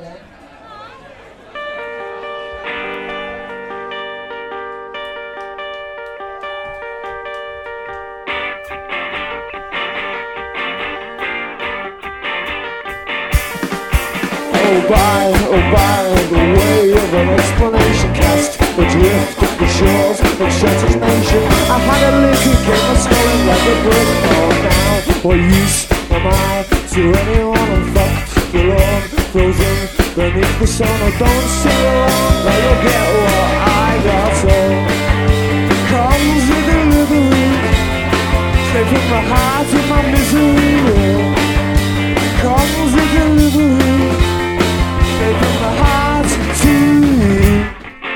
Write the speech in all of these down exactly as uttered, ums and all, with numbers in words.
then. Oh by, oh by, the way of an explanation cast adrift of the shores of Shatter's nation. I had a little game of swallowing like a brick. Oh now, what use am I to anyone? I'm fucked, alone, frozen beneath the sun. Oh don't sing along, now you'll get what I got. So comes the delivery, straight from my heart to my misery. Comes the delivery, from my heart to you.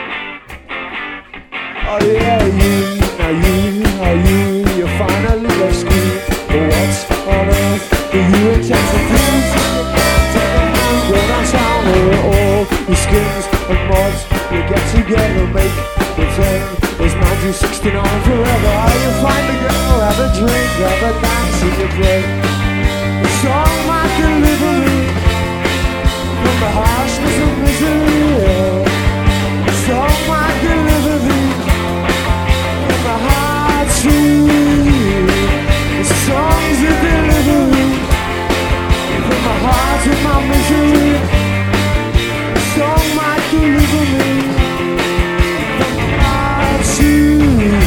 Oh yeah, you, now you, how you, you finally left school. But what on earth do you intend to do? Go downtown where all your skins and mods, you get together, make pretend it's nineteen sixty-nine forever. You find a girl, have a drink, have a dance in your break. The song might deliver me from the harshness of misery. The song might deliver me from the heart to you. The song's a delivery from my heart to my misery. The song might deliver me from the heart to you.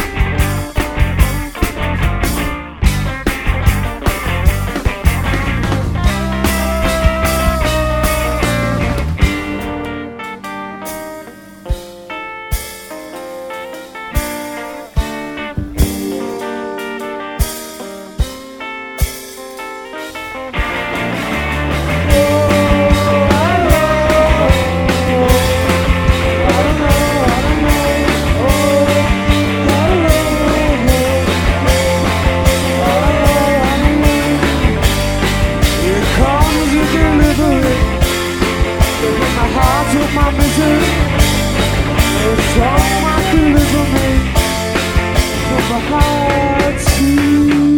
My misery, the song might deliver me from the heart to